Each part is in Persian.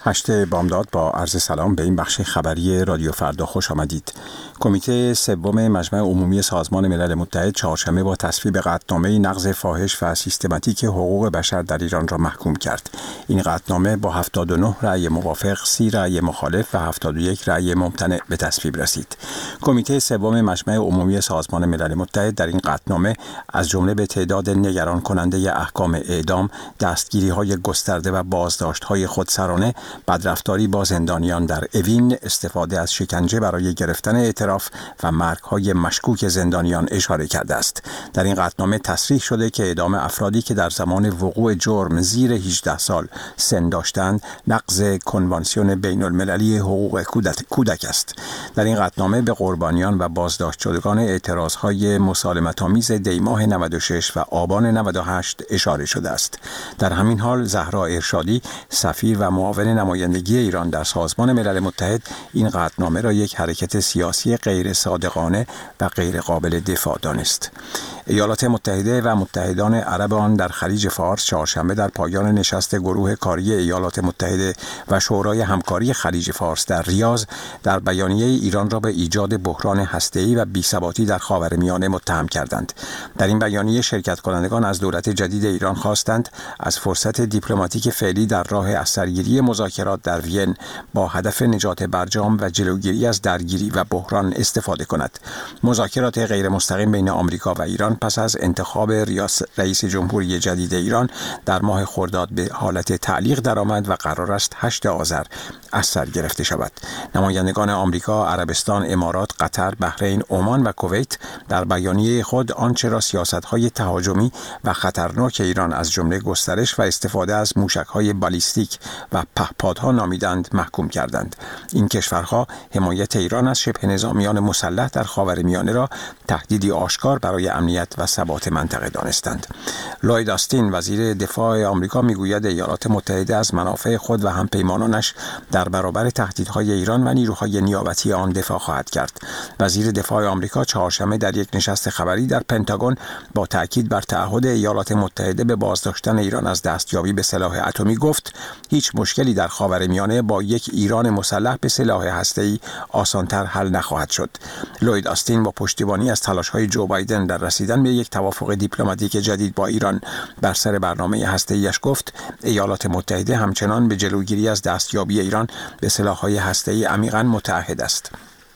8 بامداد با عرض سلام به این بخش خبری رادیو فردا خوش آمدید. کمیته سوم مجمع عمومی سازمان ملل متحد چهارشنبه با تصویب قطعنامه نقض فاحش و سیستماتیک حقوق بشر در ایران را محکوم کرد. این قطعنامه با 79 رأی موافق، 30 رأی مخالف و 71 رأی ممتنع به تصویب رسید. کمیته سوم مجمع عمومی سازمان ملل متحد در این قطعنامه از جمله به تعداد نگران کننده احکام اعدام، دستگیری‌های گسترده و بازداشت‌های خودسرانه، بدرفتاری با زندانیان در اوین، استفاده از شکنجه برای گرفتن اعتراف و مرگ‌های مشکوک زندانیان اشاره کرده است. در این قطعنامه تصریح شده که اعدام افرادی که در زمان وقوع جرم زیر 18 سال سن داشتند نقض کنوانسیون بین‌المللی حقوق کودک است. در این قطعنامه به قربانیان و بازداشت شدگان اعتراض‌های مسالمت‌آمیز دی‌ماه 96 و آبان 98 اشاره شده است. در همین حال زهرا ارشادی، سفیر و معاون نمایندگی ایران در سازمان ملل متحد، این قطعنامه را یک حرکت سیاسی غیر صادقانه و غیر قابل دفاع دانست. ایالات متحده و متحدان عرب آن در خلیج فارس چهارشنبه در پایان نشست گروه کاری ایالات متحده و شورای همکاری خلیج فارس در ریاض در بیانیه ایران را به ایجاد بحران هسته‌ای و بی‌ثباتی در خاورمیانه متهم کردند. در این بیانیه شرکت کنندگان از دولت جدید ایران خواستند از فرصت دیپلماتیک فعلی در راه اثرگیری مذاکرات در وین با هدف نجات برجام و جلوگیری از درگیری و بحران استفاده کند. مذاکرات غیر مستقیم بین آمریکا و ایران پس از انتخاب رئیس جمهوری جدید ایران در ماه خرداد به حالت تعلیق درآمد و قرار است 8 آذر از سر گرفته شود. نمایندگان آمریکا، عربستان، امارات، قطر، بحرین، عمان و کویت در بیانیه خود آنچه را سیاست‌های تهاجمی و خطرناک ایران از جمله گسترش و استفاده از موشک‌های بالیستیک و پهپادها نامیدند محکوم کردند. این کشورها حمایت ایران از شبه نظامیان مسلح در خاورمیانه را تهدیدی آشکار برای امنیت و ثبات منطقه دانستند. لوید آستین، وزیر دفاع آمریکا، میگوید ایالات متحده از منافع خود و همپیمانانش در برابر تهدیدهای ایران و نیروهای نیابتی آن دفاع خواهد کرد. وزیر دفاع آمریکا چهارشنبه در یک نشست خبری در پنتاگون با تاکید بر تعهد ایالات متحده به بازداشتن ایران از دستیابی به سلاح اتمی گفت: هیچ مشکلی در خاورمیانه با یک ایران مسلح به سلاح هسته‌ای آسان‌تر حل نخواهد شد. لوید آستین با پشتیبانی از تلاش‌های جو بایدن در رسیدن به یک توافق دیپلماتیک جدید با ایران بر سر برنامه هسته‌ایش گفت: ایالات متحده همچنان به جلوگیری از دستیابی ایران به سلاح‌های هسته‌ای عمیقاً متعهد است.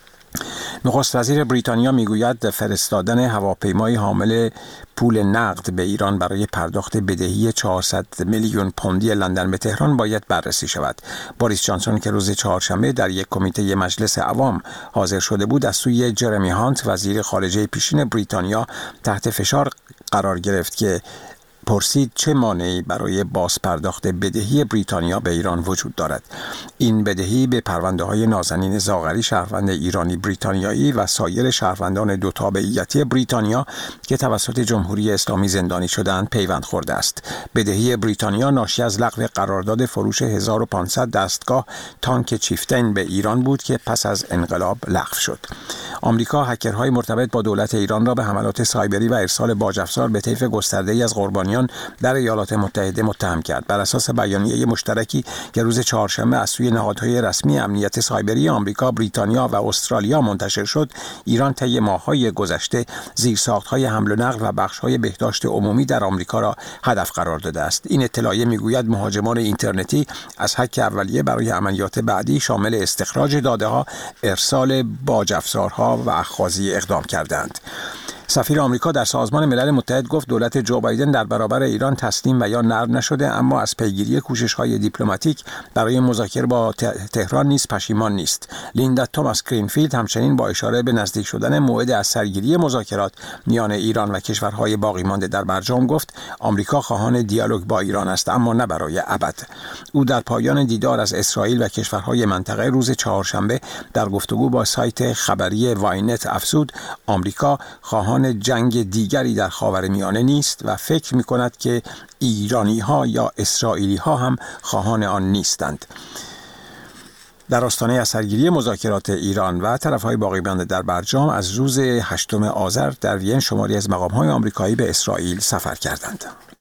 نخست وزیر بریتانیا میگوید فرستادن هواپیمای حامل پول نقد به ایران برای پرداخت بدهی 400 میلیون پوندی لندن به تهران باید بررسی شود. بوریس جانسون که روز چهارشنبه در یک کمیته مجلس عوام حاضر شده بود از سوی جرمی هانت وزیر خارجه پیشین بریتانیا تحت فشار قرار گرفت که پرسید چه مانعی برای بازپرداخت بدهی بریتانیا به ایران وجود دارد. این بدهی به پرونده‌های نازنین زاغری، شهروند ایرانی بریتانیایی و سایر شهروندان دو تابعیتی بریتانیا که توسط جمهوری اسلامی زندانی شدند پیوند خورده است. بدهی بریتانیا ناشی از لغو قرارداد فروش 1500 دستگاه تانک چیفتین به ایران بود که پس از انقلاب لغو شد. آمریکا هکرهای مرتبط با دولت ایران را به حملات سایبری و ارسال باج‌افزار به طیف گسترده‌ای از قربانیان در ایالات متحده متهم کرد. بر اساس بیانیه مشترکی که روز چهارشنبه از سوی نهادهای رسمی امنیت سایبری آمریکا، بریتانیا و استرالیا منتشر شد، ایران طی ماه‌های گذشته زیرساخت‌های حمل و نقل و بخش‌های بهداشت عمومی در آمریکا را هدف قرار داده است. این اطلاعیه میگوید مهاجمان اینترنتی از هک اولیه برای عملیات بعدی شامل استخراج داده‌ها، ارسال باج‌افزارها و اخاذی اقدام کردند. سفیر آمریکا در سازمان ملل متحد گفت دولت جو بایدن در برابر ایران تسلیم و یا نرم نشده، اما از پیگیری کوشش‌های دیپلماتیک برای مذاکره با تهران نیز پشیمان نیست. لیندا توماس گرینفیلد همچنین با اشاره به نزدیک شدن موعد از سرگیری مذاکرات میان ایران و کشورهای باقی مانده در برجام گفت آمریکا خواهان دیالوگ با ایران است، اما نه برای ابد. او در پایان دیدار از اسرائیل و کشورهای منطقه روز چهارشنبه در گفتگو با سایت خبری واینت افزود آمریکا خواهان جنگ دیگری در خاورمیانه نیست و فکر می‌کند که ایرانی‌ها یا اسرائیلی‌ها هم خواهان آن نیستند. در آستانه اثرگیری مذاکرات ایران و طرف‌های باقی مانده در برجام از روز 8 آذر در وین شماری از مقام‌های آمریکایی به اسرائیل سفر کردند.